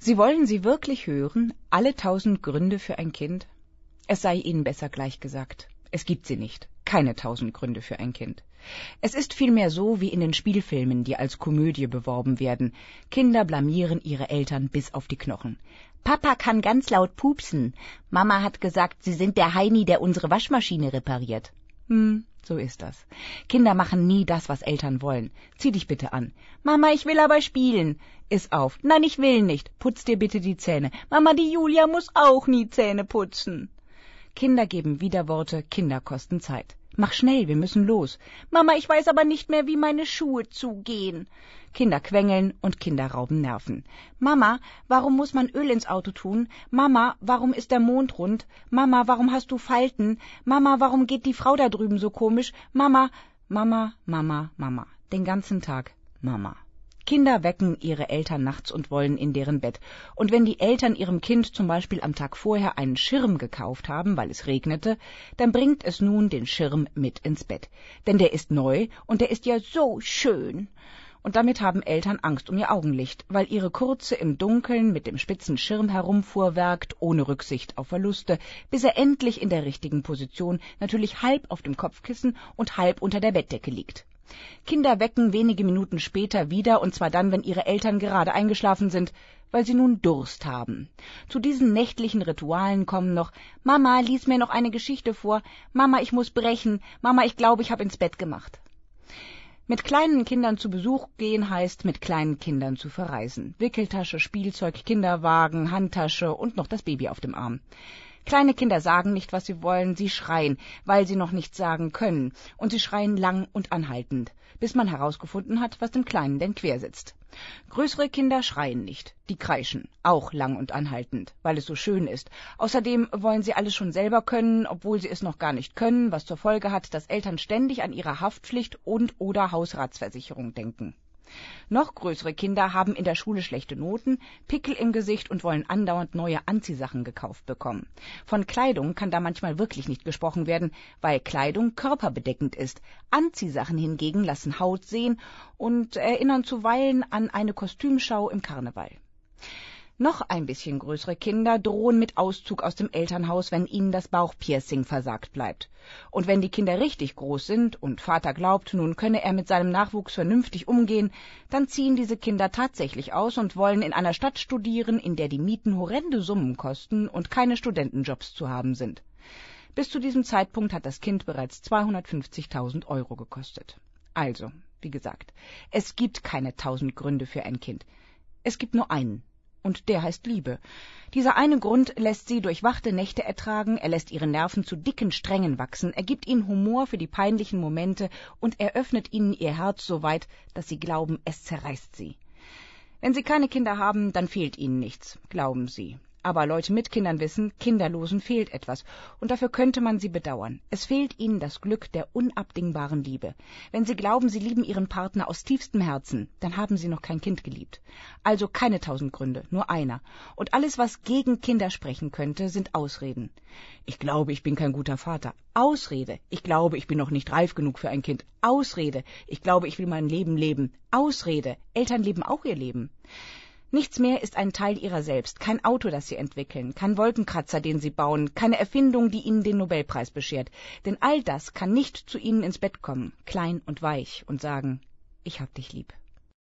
Wollen Sie wirklich hören, alle 1000 Gründe für ein Kind? Es sei Ihnen besser gleich gesagt. Es gibt sie nicht. Keine 1000 Gründe für ein Kind. Es ist vielmehr so wie in den Spielfilmen, die als Komödie beworben werden. Kinder blamieren ihre Eltern bis auf die Knochen. Papa kann ganz laut pupsen. Mama hat gesagt, Sie sind der Heini, der unsere Waschmaschine repariert. So ist das. Kinder machen nie das, was Eltern wollen. Zieh dich bitte an. Mama, ich will aber spielen. Iss auf. Nein, ich will nicht. Putz dir bitte die Zähne. Mama, die Julia muss auch nie Zähne putzen. Kinder geben Widerworte, Kinder kosten Zeit. Mach schnell, wir müssen los. Mama, ich weiß aber nicht mehr, wie meine Schuhe zugehen. Kinder quengeln und Kinder rauben Nerven. Mama, warum muss man Öl ins Auto tun? Mama, warum ist der Mond rund? Mama, warum hast du Falten? Mama, warum geht die Frau da drüben so komisch? Mama, Mama, Mama, Mama. Den ganzen Tag Mama. Kinder wecken ihre Eltern nachts und wollen in deren Bett. Und wenn die Eltern ihrem Kind zum Beispiel am Tag vorher einen Schirm gekauft haben, weil es regnete, dann bringt es nun den Schirm mit ins Bett. Denn der ist neu und der ist ja so schön. Und damit haben Eltern Angst um ihr Augenlicht, weil ihre Kurze im Dunkeln mit dem spitzen Schirm herumfuhrwerkt, ohne Rücksicht auf Verluste, bis er endlich in der richtigen Position, natürlich halb auf dem Kopfkissen und halb unter der Bettdecke liegt. Kinder wecken wenige Minuten später wieder, und zwar dann, wenn ihre Eltern gerade eingeschlafen sind, weil sie nun Durst haben. Zu diesen nächtlichen Ritualen kommen noch: Mama, lies mir noch eine Geschichte vor. Mama, ich muss brechen. Mama, ich glaube, ich habe ins Bett gemacht. Mit kleinen Kindern zu Besuch gehen heißt, mit kleinen Kindern zu verreisen. Wickeltasche, Spielzeug, Kinderwagen, Handtasche und noch das Baby auf dem Arm. Kleine Kinder sagen nicht, was sie wollen, sie schreien, weil sie noch nichts sagen können. Und sie schreien lang und anhaltend, bis man herausgefunden hat, was dem Kleinen denn quersitzt. Größere Kinder schreien nicht, die kreischen, auch lang und anhaltend, weil es so schön ist. Außerdem wollen sie alles schon selber können, obwohl sie es noch gar nicht können, was zur Folge hat, dass Eltern ständig an ihre Haftpflicht und/oder Hausratsversicherung denken. Noch größere Kinder haben in der Schule schlechte Noten, Pickel im Gesicht und wollen andauernd neue Anziehsachen gekauft bekommen. Von Kleidung kann da manchmal wirklich nicht gesprochen werden, weil Kleidung körperbedeckend ist. Anziehsachen hingegen lassen Haut sehen und erinnern zuweilen an eine Kostümschau im Karneval. Noch ein bisschen größere Kinder drohen mit Auszug aus dem Elternhaus, wenn ihnen das Bauchpiercing versagt bleibt. Und wenn die Kinder richtig groß sind und Vater glaubt, nun könne er mit seinem Nachwuchs vernünftig umgehen, dann ziehen diese Kinder tatsächlich aus und wollen in einer Stadt studieren, in der die Mieten horrende Summen kosten und keine Studentenjobs zu haben sind. Bis zu diesem Zeitpunkt hat das Kind bereits 250.000 € gekostet. Also, wie gesagt, es gibt keine 1000 Gründe für ein Kind. Es gibt nur einen. Und der heißt Liebe. Dieser eine Grund lässt sie durchwachte Nächte ertragen, er lässt ihre Nerven zu dicken Strängen wachsen, er gibt ihnen Humor für die peinlichen Momente und er öffnet ihnen ihr Herz so weit, dass sie glauben, es zerreißt sie. Wenn sie keine Kinder haben, dann fehlt ihnen nichts, glauben sie. Aber Leute mit Kindern wissen, Kinderlosen fehlt etwas, und dafür könnte man sie bedauern. Es fehlt ihnen das Glück der unabdingbaren Liebe. Wenn sie glauben, sie lieben ihren Partner aus tiefstem Herzen, dann haben sie noch kein Kind geliebt. Also keine 1000 Gründe, nur einer. Und alles, was gegen Kinder sprechen könnte, sind Ausreden. Ich glaube, ich bin kein guter Vater. Ausrede. Ich glaube, ich bin noch nicht reif genug für ein Kind. Ausrede. Ich glaube, ich will mein Leben leben. Ausrede. Eltern leben auch ihr Leben. Nichts mehr ist ein Teil ihrer selbst, kein Auto, das sie entwickeln, kein Wolkenkratzer, den sie bauen, keine Erfindung, die ihnen den Nobelpreis beschert. Denn all das kann nicht zu ihnen ins Bett kommen, klein und weich, und sagen: Ich hab dich lieb.